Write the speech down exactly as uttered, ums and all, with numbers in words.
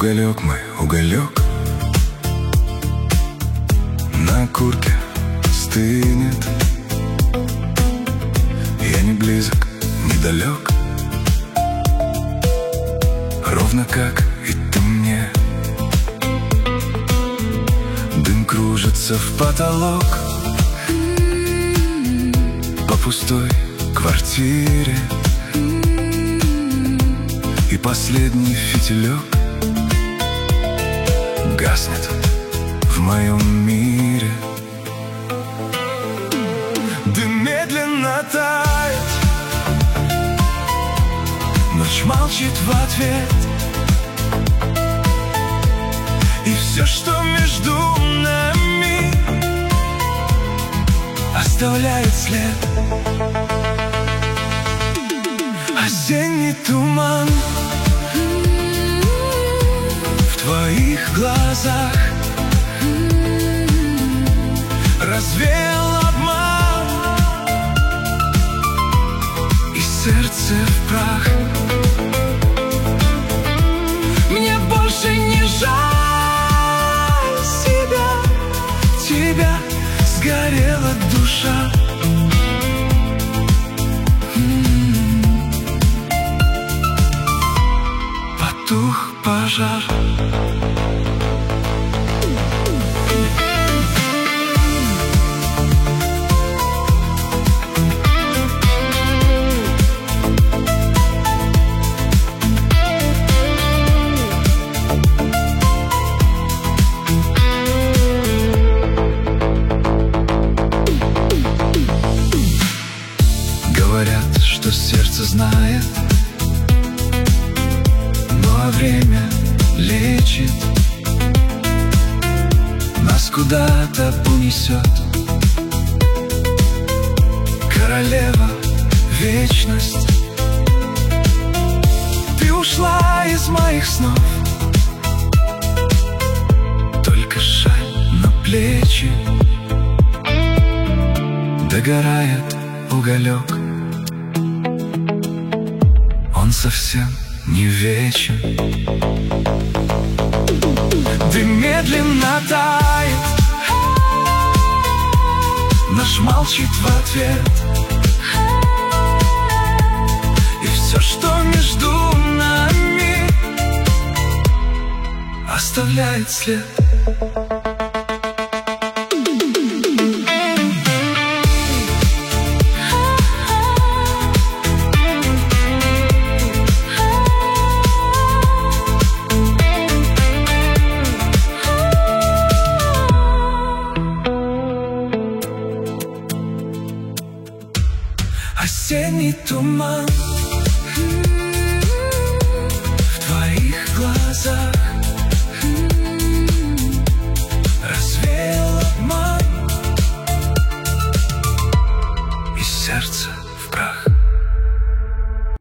Уголек мой, уголек, на курке стынет. Я не близок, не далек, ровно как и ты мне. Дым кружится в потолок по пустой квартире, и последний фитилек гаснет в моем мире. Дым медленно тает, ночь молчит в ответ, и все, что между нами, оставляет след. Осенний туман в твоих глазах развеял обман, и сердце в прах. Мне больше не жаль себя, тебя, сгорела душа. Потух пожар. Говорят, что сердце знает, но время лечит, нас куда-то унесет. Королева, вечность, ты ушла из моих снов, только шаль на плечи, догорает уголек. Он совсем не вечен. Дым медленно тает, наш молчит в ответ, и все, что между нами, оставляет след. Осенний туман